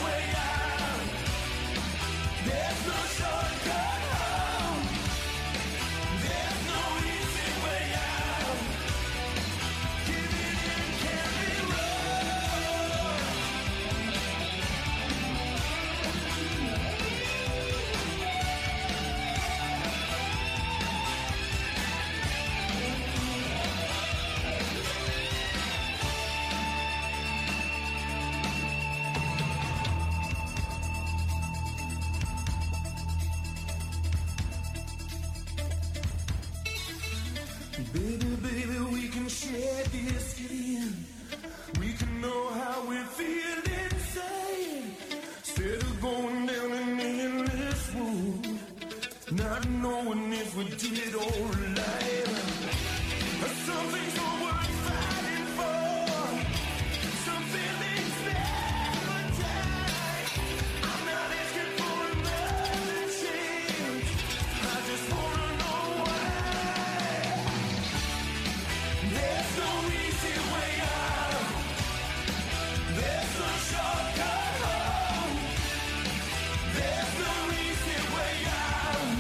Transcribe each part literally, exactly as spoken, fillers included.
Baby, baby, we can share this skin. We can know how we feel inside. Instead of going down an endless road, not knowing if we did it all right. Some things are worth fighting for. Some feelings never die. I'm not asking for another chance. I just wanna know why. There's no easy way out. There's no shortcut home. There's no easy way out.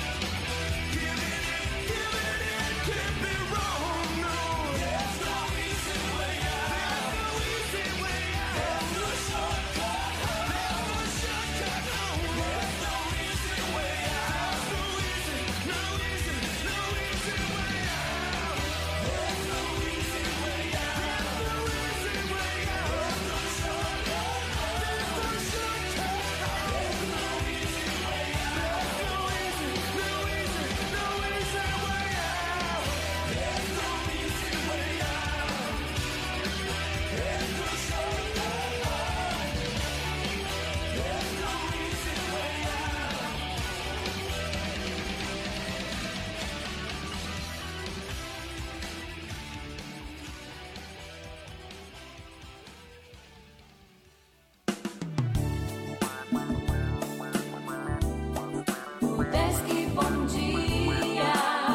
Give it in, give it in, can't be wrong, no. There's no easy way out. There's no easy way out. There's no shortcut home. There's no shortcut home. There's no easy way out. No easy, no easy, no easy way out. There's no easy way out. There's no easy way out. There's no shortcut home. There's no shortcut home. There's no easy way out. There's no easy, no easy, no easy way out. There's no easy way out. There's no shortcut home. There's no easy way out. Udesc, bom dia.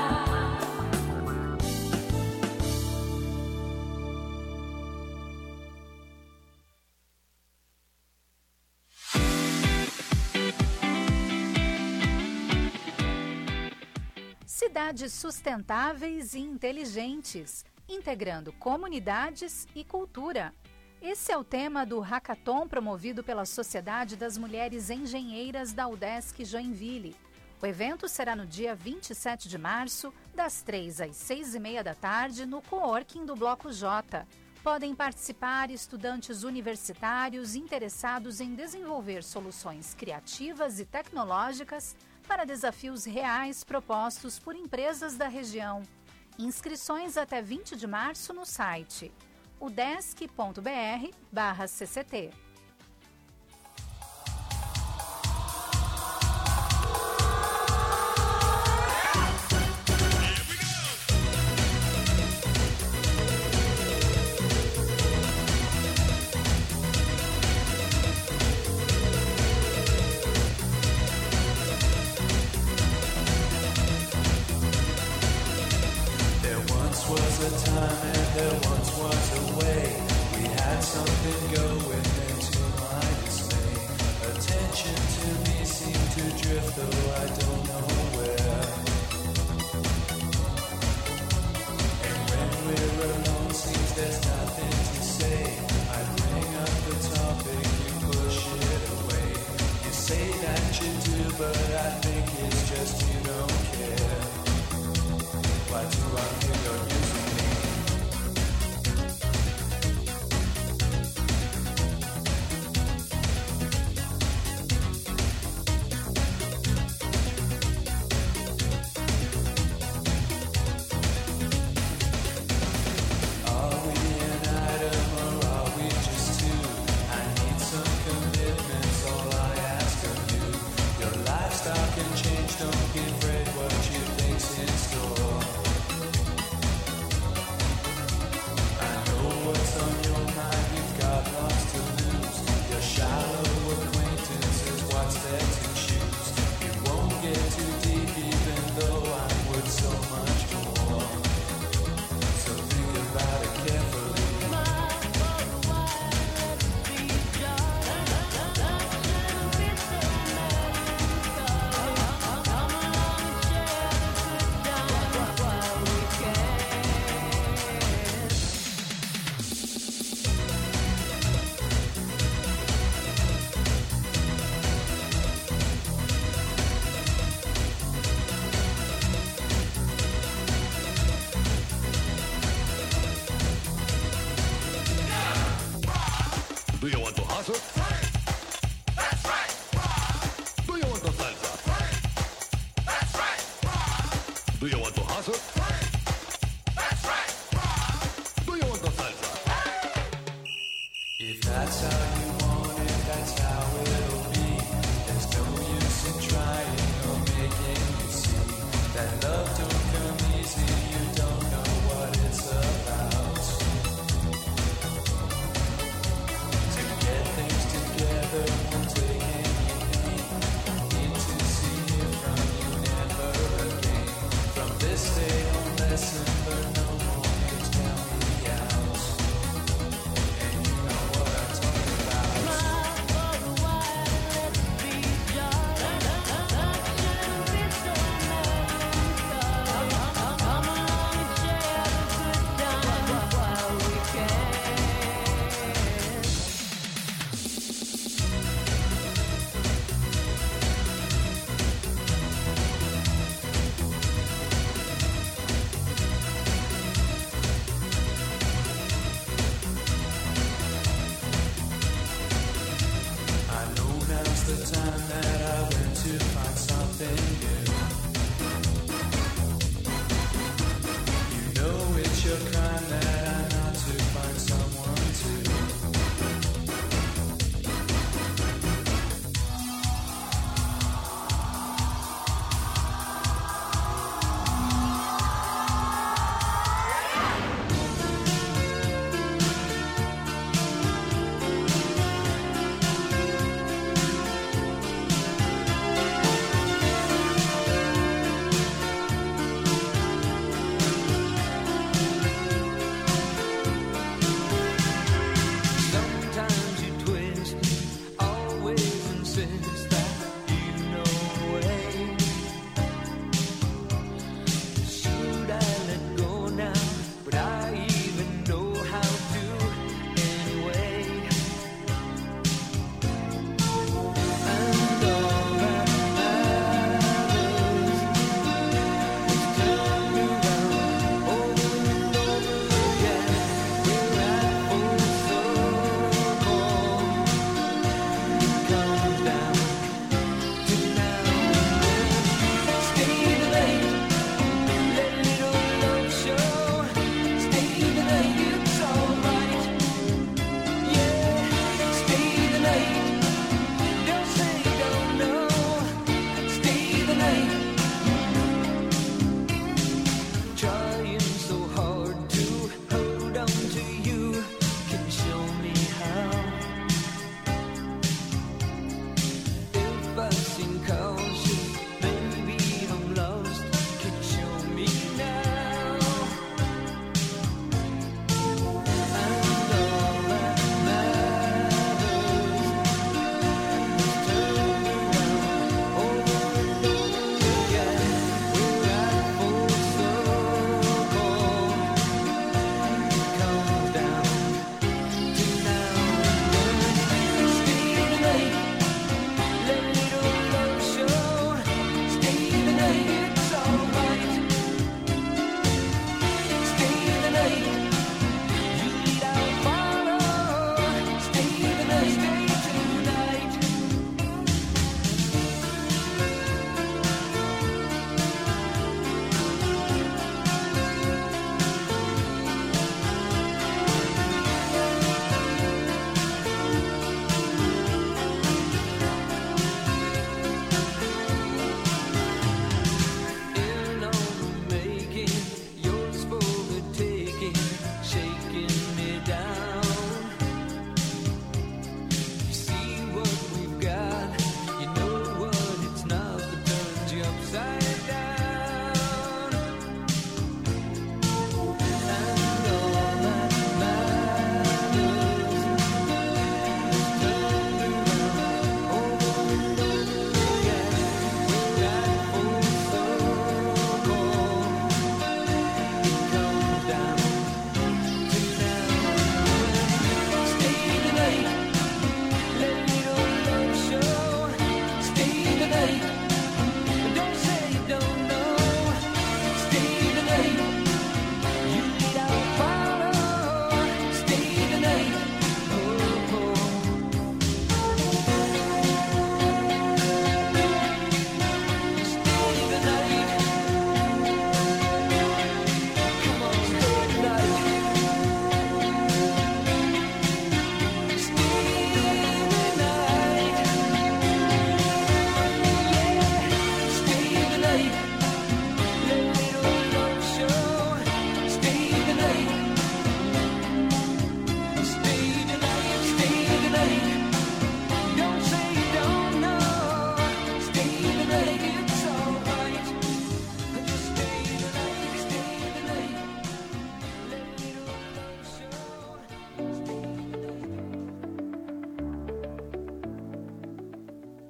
Cidades sustentáveis e inteligentes, integrando comunidades e cultura. Esse é o tema do hackathon promovido pela Sociedade das Mulheres Engenheiras da Udesc Joinville. O evento será no dia vinte e sete de março, das três às seis e meia da tarde, no coworking do Bloco J. Podem participar estudantes universitários interessados em desenvolver soluções criativas e tecnológicas para desafios reais propostos por empresas da região. Inscrições até vinte de março no site udesc.br barra cct. There once was a time and there once was a way. We had something going into my dismay. Attention to me seemed to drift, though I don't know where. And when we're alone, seems there's nothing to say. I bring up the topic, you push it away. You say that you do, but I think it's just you don't care. Why do I feel you're using me? Are we an item or are we just two? I need some commitments, all I ask of you. Your lifestyle can change, don't give Do you want to hustle? That's right. Do you want to salsa? That's right. Do you want to hustle? That's right. Do you want to salsa? If that's how you want it, that's how it'll be. There's no use in trying or making you see that love don't come easy. You don't know what it's about. To get things together won't take anything. Need to see it from you never again. From this day on, lesson learned, no more you tell me out. And you know what I'm talking about. I know now's the time that I went to find something new. You know it's your crime that I'm not to find someone to.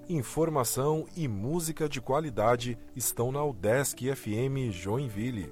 Informação e música de qualidade estão na Udesc F M Joinville.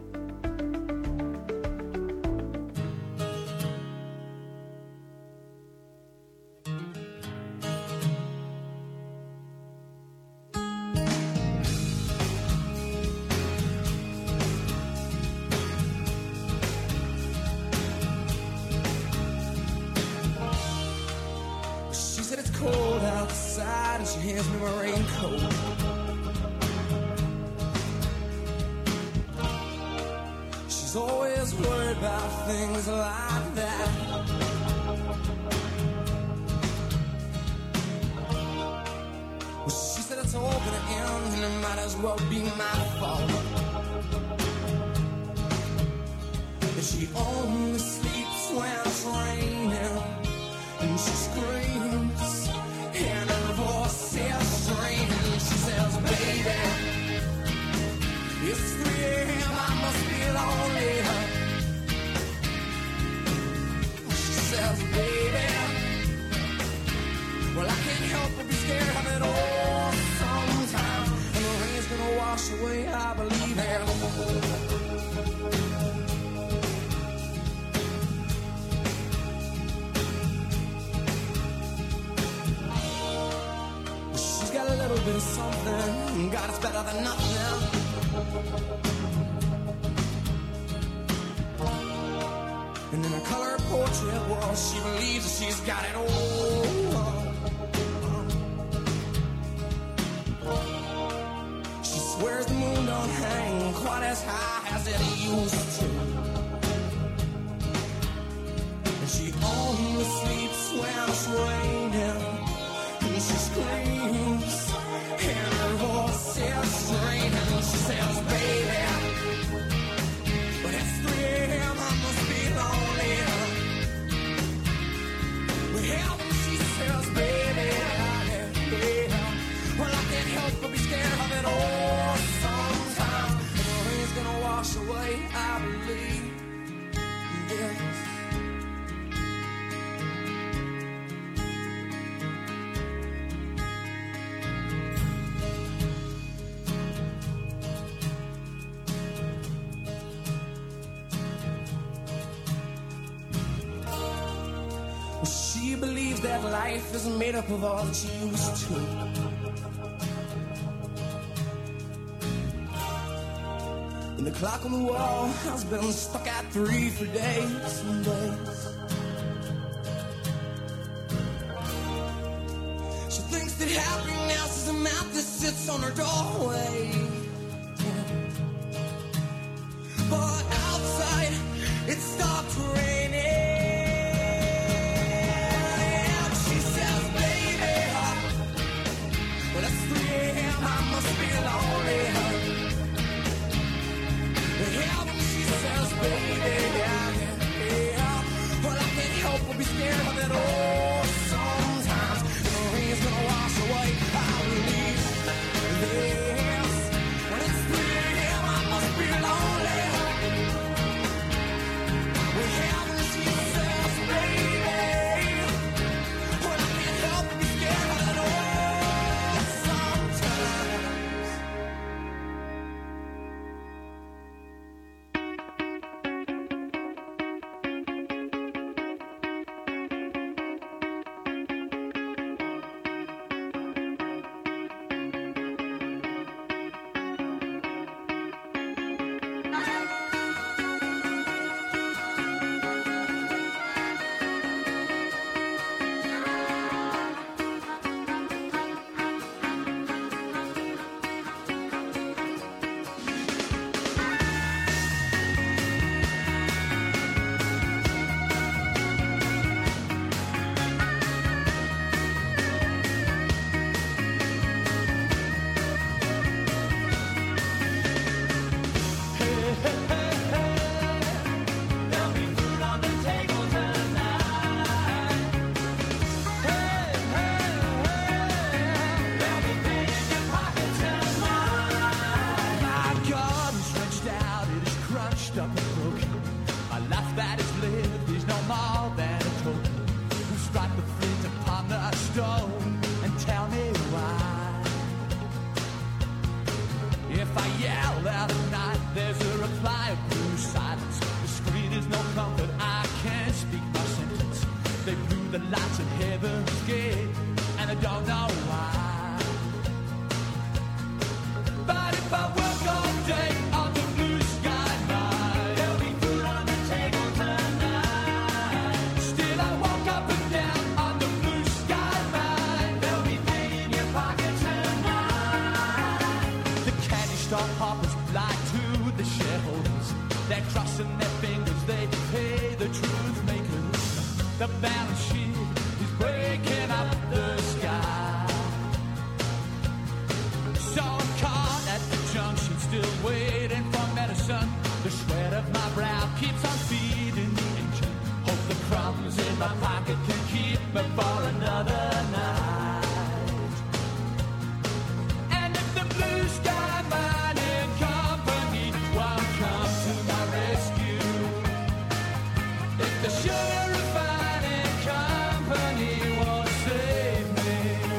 She believes that life is made up of all that she used to. And the clock on the wall has been stuck at three for days and days. She thinks that happiness is a map that sits on her doorway. But outside, it stopped raining. Strike the flint upon the stone and tell me why. heaven's gate, and I don't know why. But if I work all day on the blue sky night, there'll be food on the table tonight. Still I walk up and down on the blue sky night, there'll be pain in your pocket tonight. The candy store hoppers lie to the shareholders. They're crossing their fingers, they pay the truth makers. The balance sheet is breaking up the sky. So I'm caught at the junction, still waiting for medicine. The sweat of my brow keeps on feeding the engine. Hope the crumbs in my pocket can keep me for another night. And if the blue sky mining company won't come to my rescue, if the sugar refining company won't save me,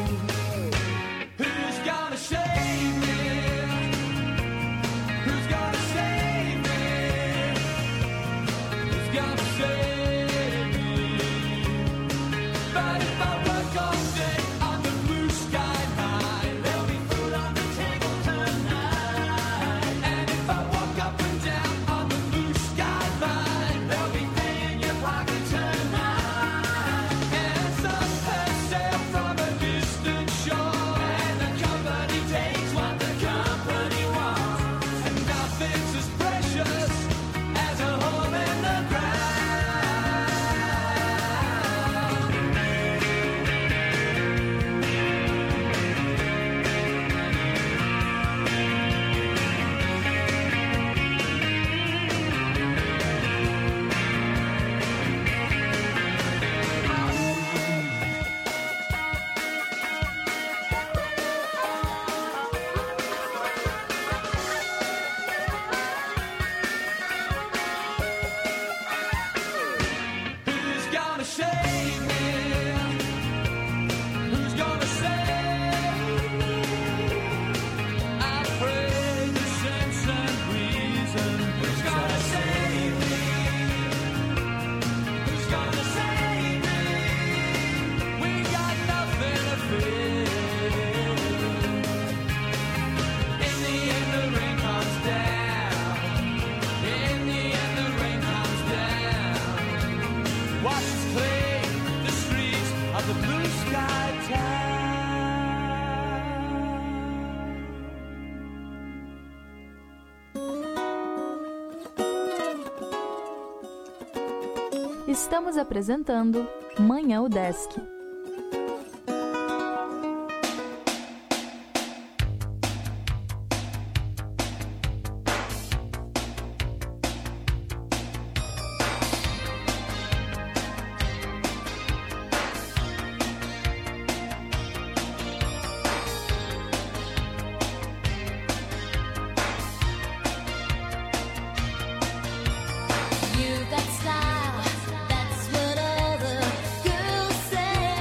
who's gonna save me? Who's gonna save me? Who's gonna save me? But if I work all day on the blue sky night, there'll be food on the table tonight. And if I walk up and down on the blue sky line, there'll be pay in your pocket tonight. And some sail from a distant shore, and the company takes what the company wants. And nothing's as precious as a hole in the ground. Who's gonna save me? Who's gonna save me? I pray the sense and reason. Who's gonna save me? Who's gonna save me? We got nothing to fear. In the end the rain comes down. In the end the rain comes down. Washes clean the streets of the blue sky town. Estamos apresentando Manhã Udesc. You got style, that's what all the girls say.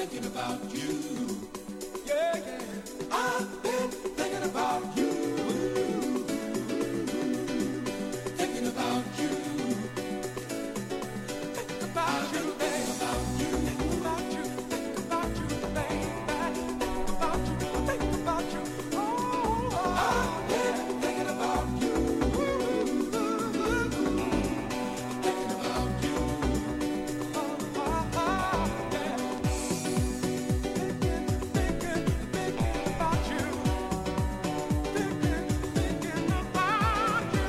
thinking about you. Yeah, yeah. I've been thinking about you. Thinking about you. Think about you, think about you. Think about you, think about you, baby. Think about you, think about you. Oh, I've been thinking about you. Thinking about you. Oh, oh, oh, yeah. Thinking, thinking, thinking about you. Thinking, thinking about you.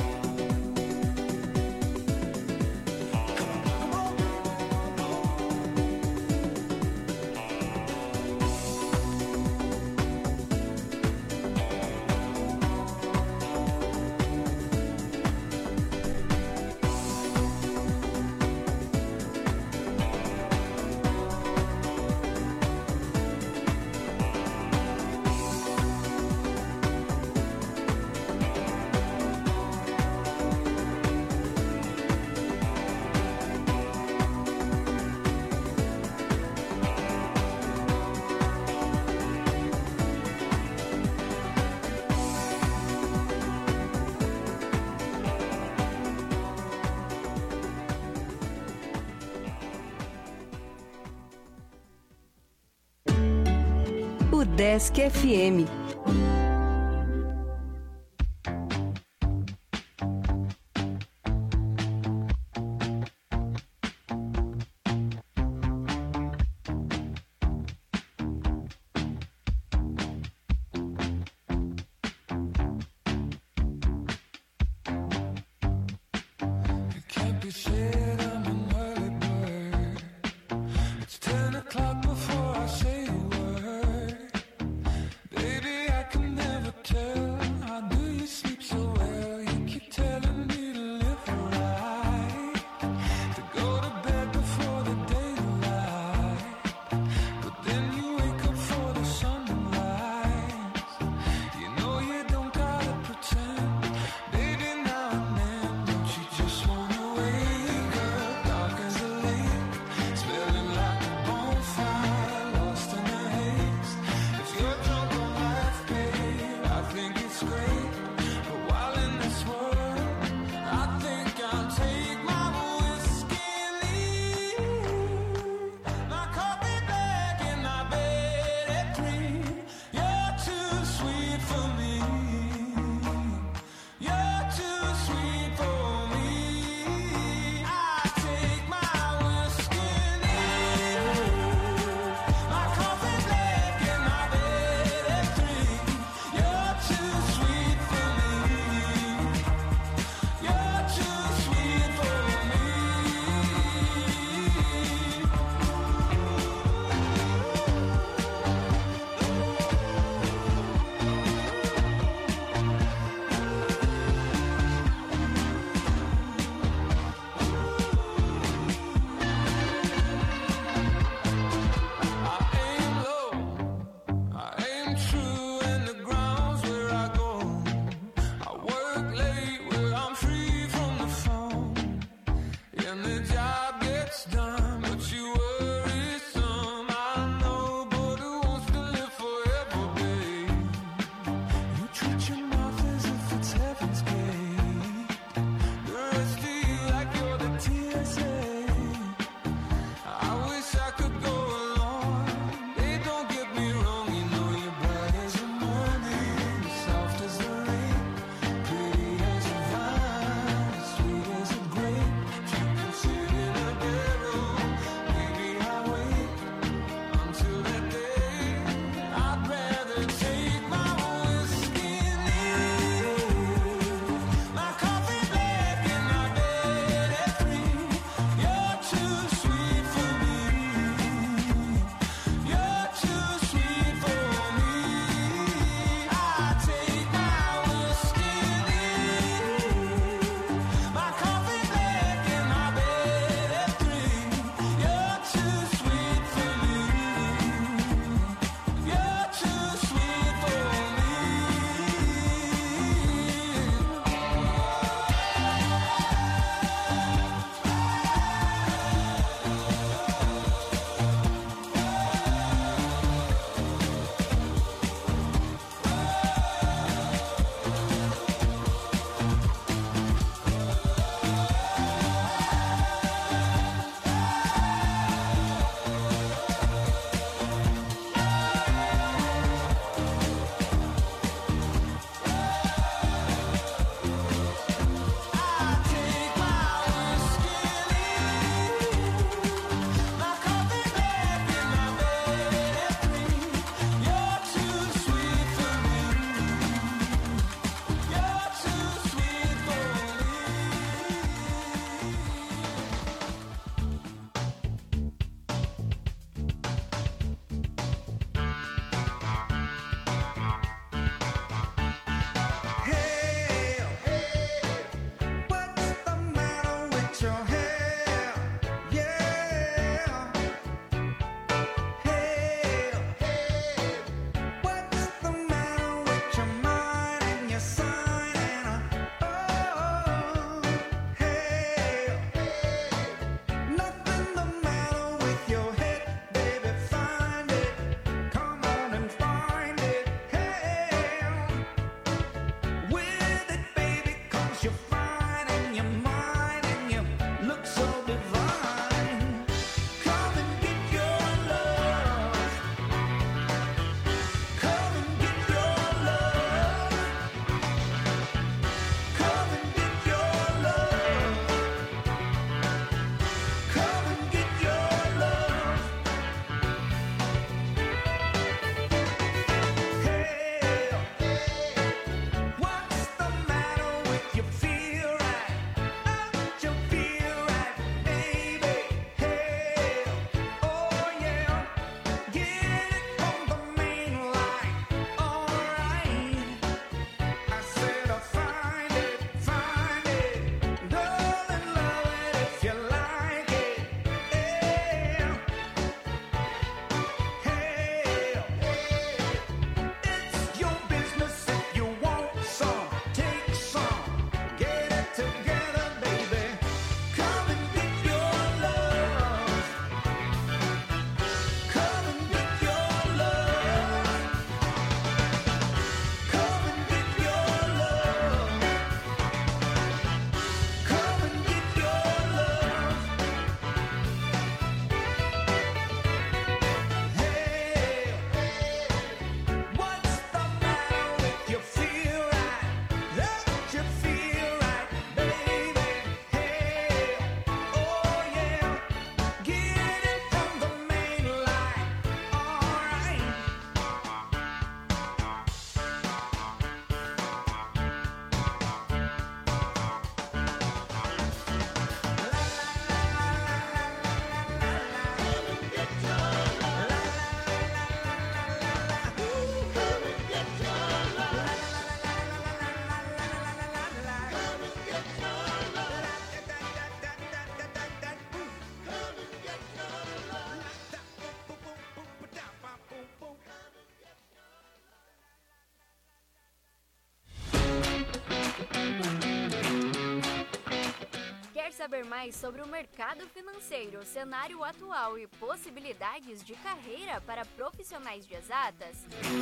Come on, O Desk F M. It can't be said I'm an early bird. It's ten o'clock before I say a word. Baby, Quer saber mais sobre o mercado financeiro, cenário atual e possibilidades de carreira para profissionais de exatas?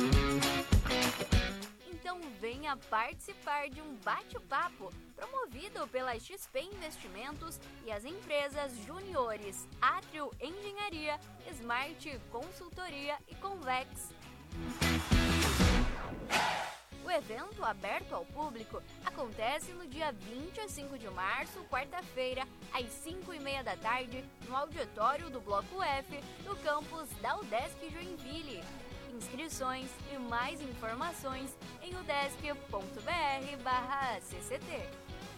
Então venha participar de um bate-papo promovido pela X P Investimentos e as empresas juniores Átrio Engenharia, Smart Consultoria e Convex. O evento, aberto ao público, acontece no dia vinte e cinco de março, quarta-feira, às cinco e meia da tarde, no auditório do Bloco F, no campus da UDESC Joinville. Inscrições e mais informações em udesc.br barra CCT.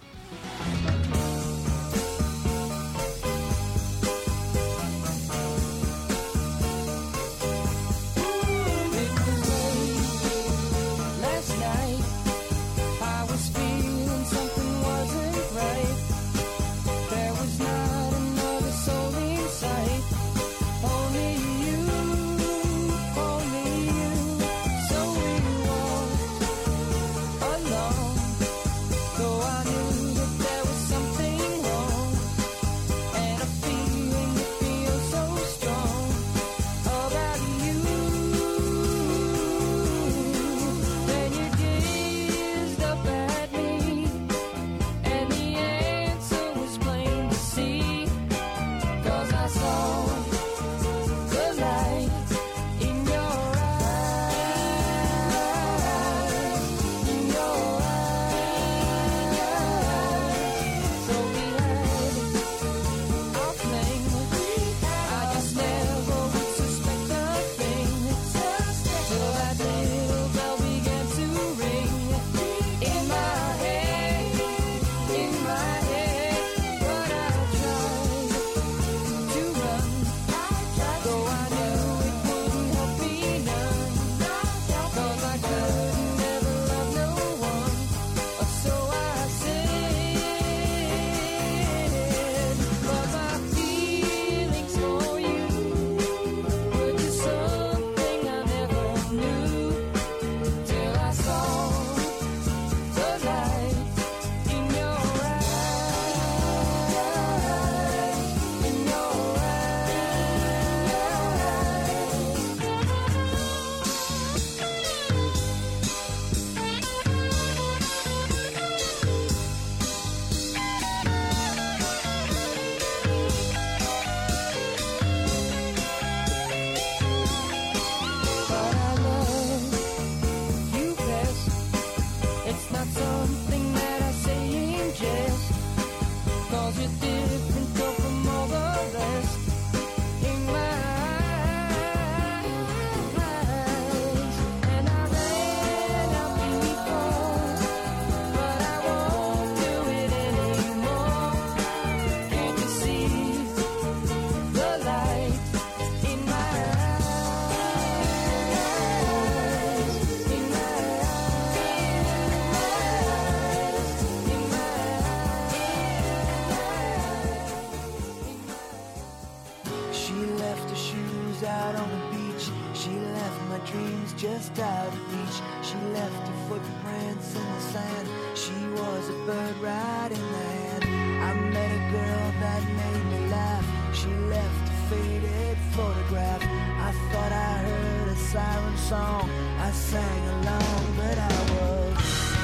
Just out of reach, she left her footprints in the sand. She was a bird right in the hand. I met a girl that made me laugh. She left a faded photograph. I thought I heard a siren song. I sang along, but I was,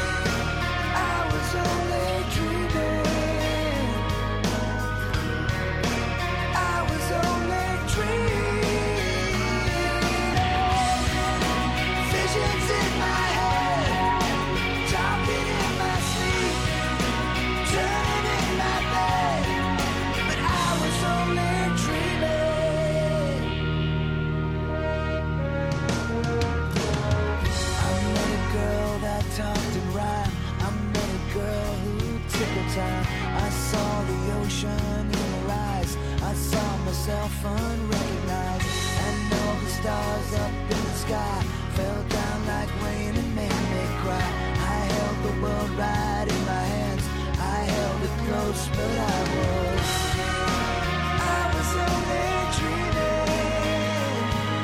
I was only dreaming. I was only dreaming. I saw the ocean in her eyes. I saw myself unrecognized, and all the stars up in the sky fell down like rain and made me cry. I held the world right in my hands. I held it close, but I was, I was only dreaming.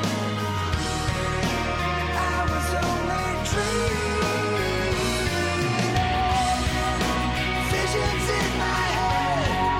I was only dreaming. Visions in my head.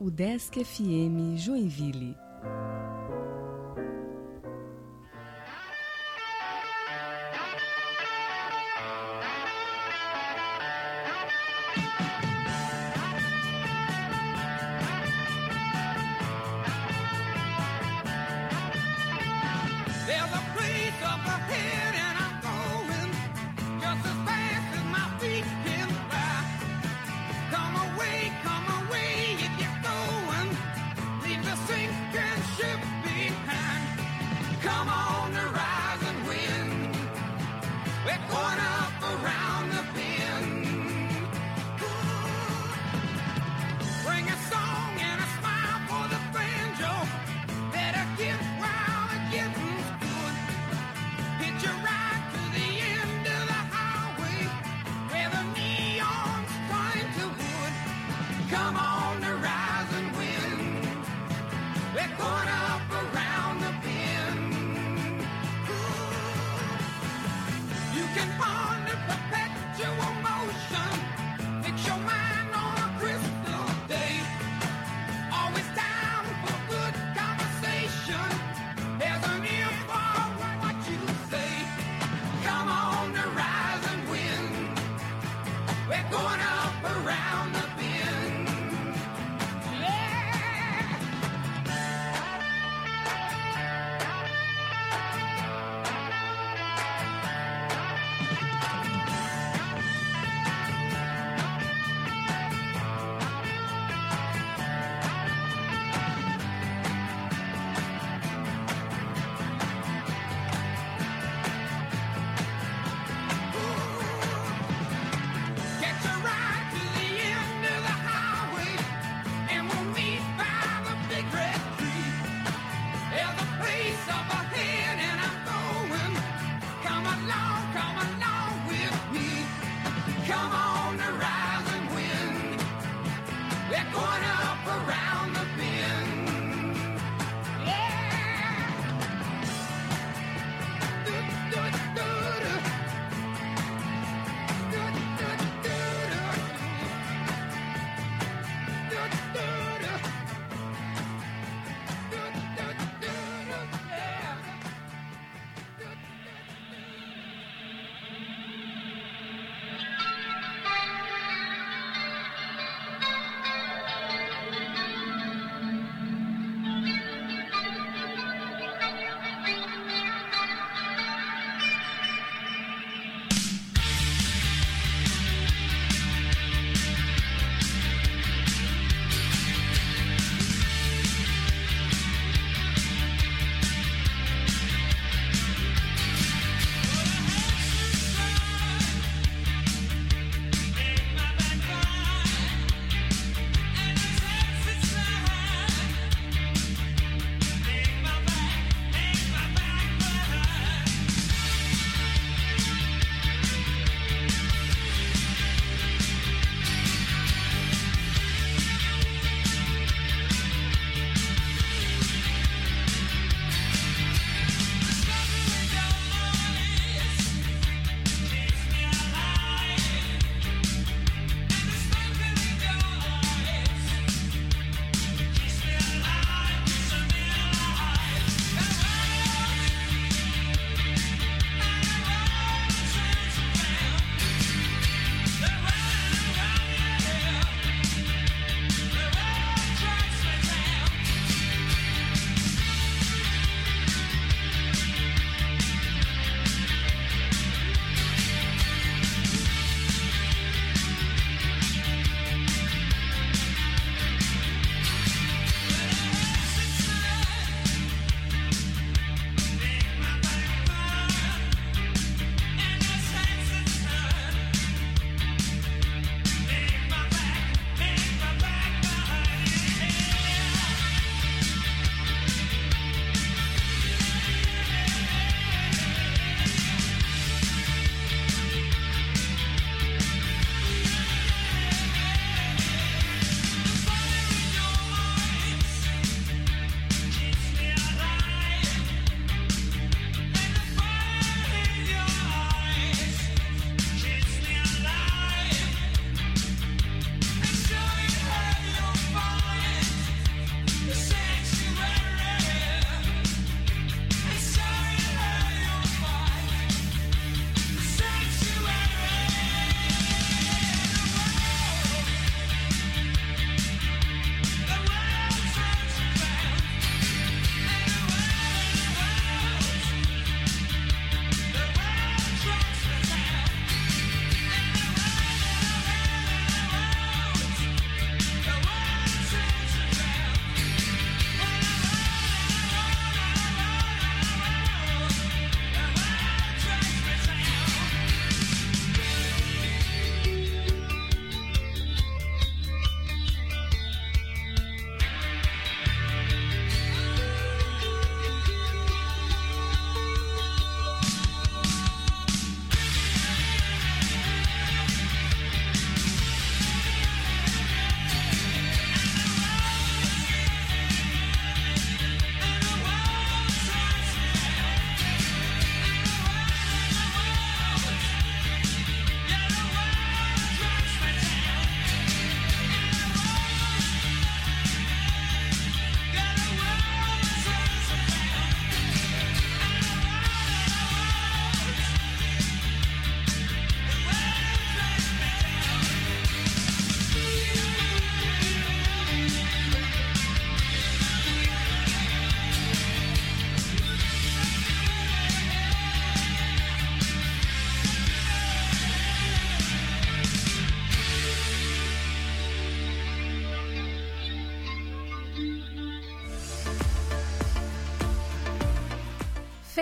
UDESC F M Joinville. There's a place up ahead and I'm going just as fast as my feet can fly. Come away, come away if you're going. Leave the sinking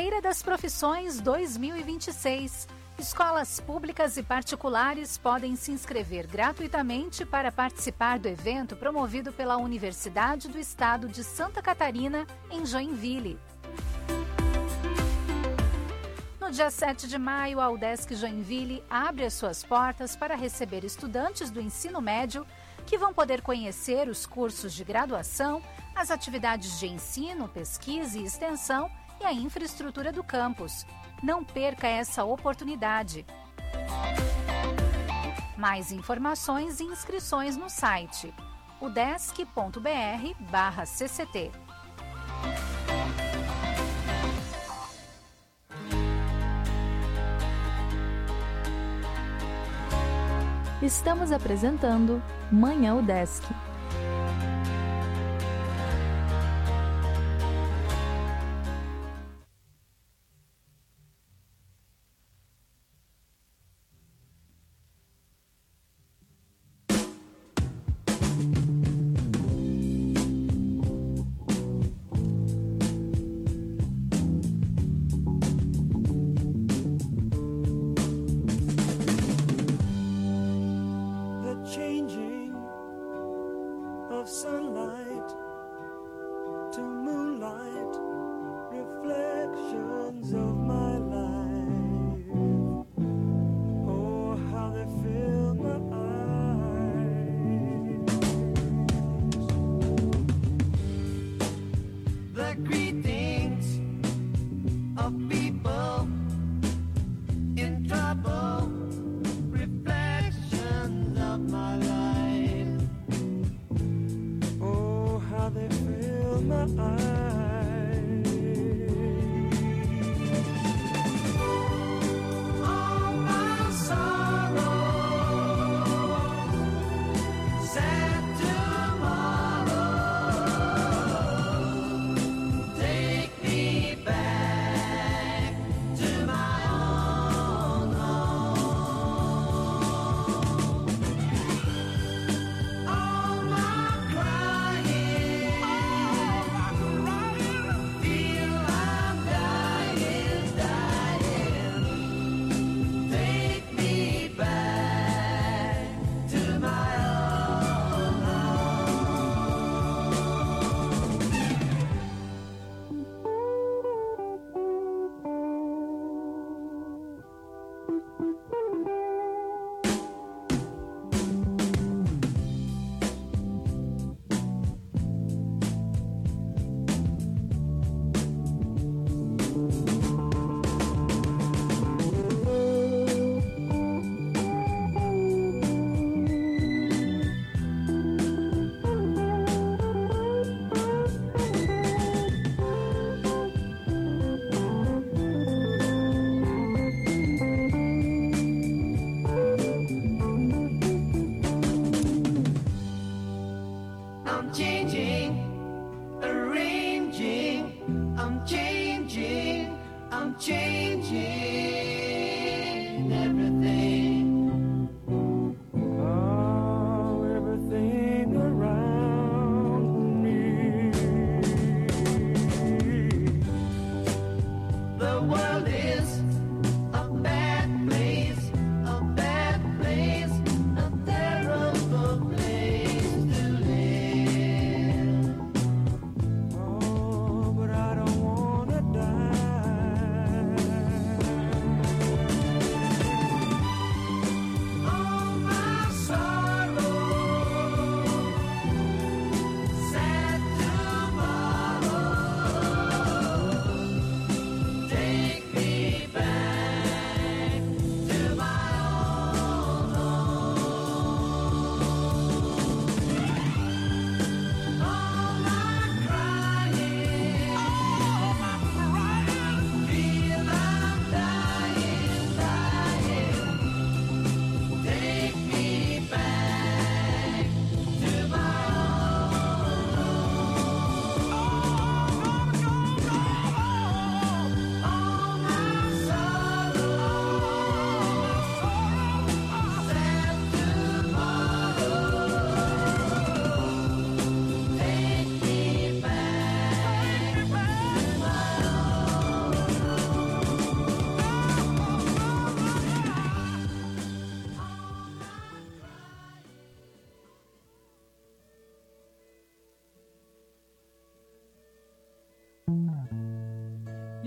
Feira das Profissões dois mil e vinte e seis. Escolas públicas e particulares podem se inscrever gratuitamente para participar do evento promovido pela Universidade do Estado de Santa Catarina, em Joinville. No dia sete de maio, a UDESC Joinville abre as suas portas para receber estudantes do ensino médio que vão poder conhecer os cursos de graduação, as atividades de ensino, pesquisa e extensão e a infraestrutura do campus. Não perca essa oportunidade. Mais informações e inscrições no site udesc.br barra cct. Estamos apresentando Manhã UDESC.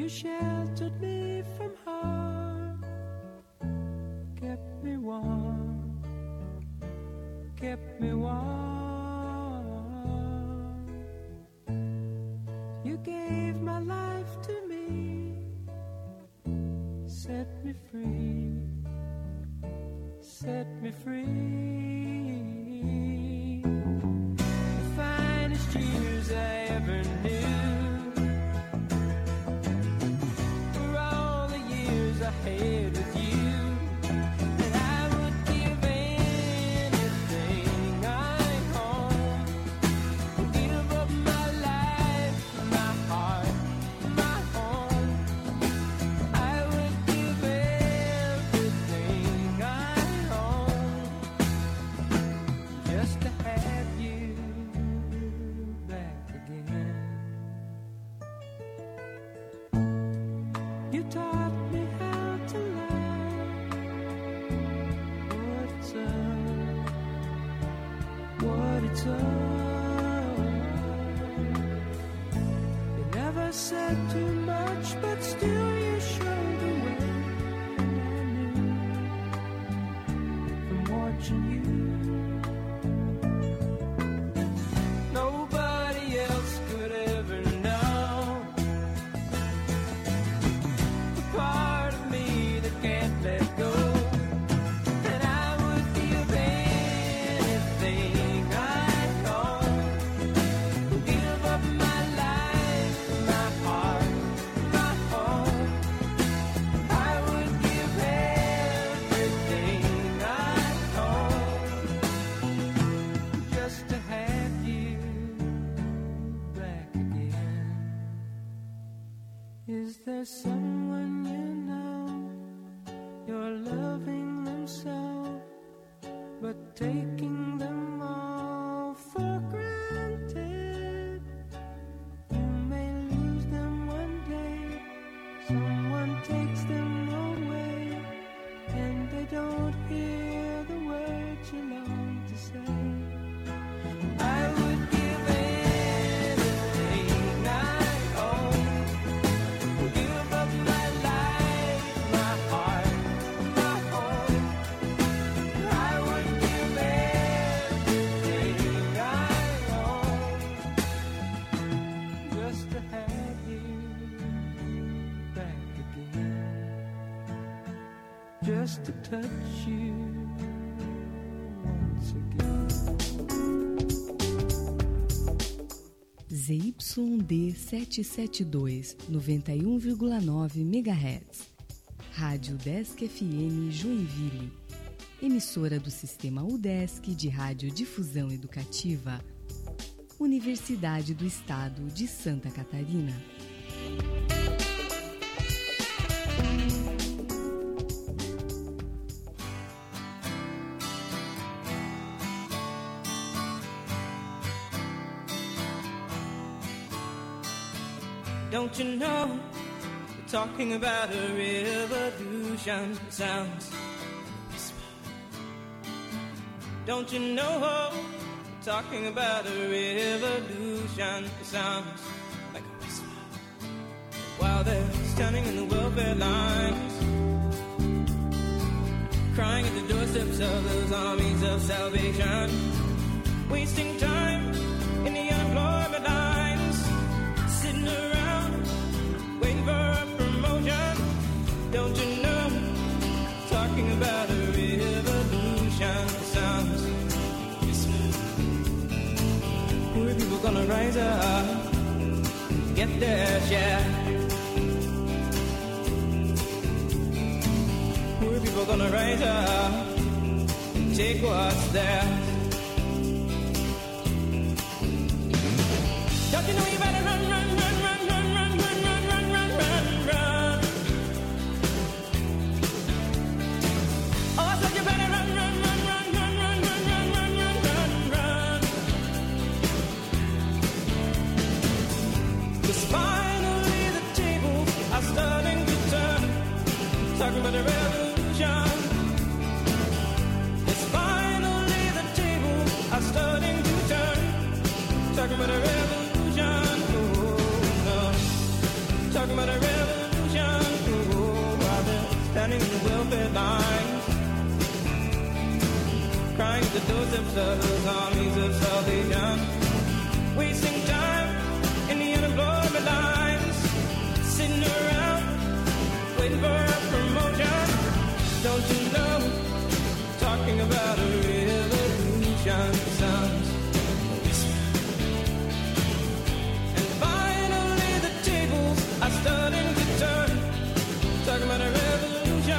sheltered me from harm, kept me warm, kept me warm. You gave my life to me, set me free, set me free. The finest years I ever knew, I had with you, and I would give anything I own, give up my life, my heart, my home. I would give everything I own just to have you back again. You taught me how to love, what it's up, what it's up. You never said too much, but still you showed the way, and I knew from watching you. Nobody else could ever know the part of me that can't let go. And I would give anything I own, give up my life, my heart, my home. I would give everything I own just to have you back again. Is there someone you know, you're loving them so, but taking them all for granted? You may lose them one day, someone takes them away, and they don't hear the words you long to say. I would give anything I own, give up my life, my heart, my home. I would give everything I own just to have you back again, just to touch you once again. Z Y D setecentos e setenta e dois, noventa e um vírgula nove megahertz. Rádio Udesc F M Joinville. Emissora do Sistema Udesc de Radiodifusão Educativa. Universidade do Estado de Santa Catarina. Don't you know, we're talking about a revolution sounds like a whisper. Don't you know, we're talking about a revolution sounds like a whisper. While they're standing in the welfare lines, crying at the doorsteps of those armies of salvation, wasting time in the unemployment lines, sitting around waiting for a promotion. Don't you know, talking about a revolution sounds whisper. Poor people gonna rise up and get their share. Poor people gonna rise up and take what's theirs. Don't you know you better run, run, run, run, run, run, run, run, run, run, run, run. Oh, I said you better run, run, run, run, run, run, run, run, run, run, run, run. 'Cause finally the tables are starting to turn, talking about a revolution. Yes, finally the tables are starting to turn, talking about a revolution. Oh, no. Talking about a revolution. standing in the welfare line, crying at the doorsteps of those armies of salvation. We sing